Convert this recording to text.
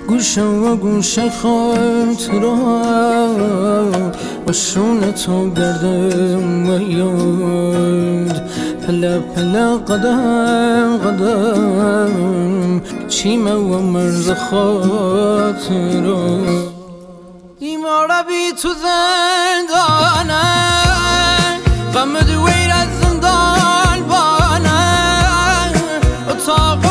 گوشه و گوشه خاطرات و شون تو گردم و یاد پله پله قدم قدم چیمه و مرز خاطرات ایمارا بی تو زندانه غم دویر از زندان بانه اتاق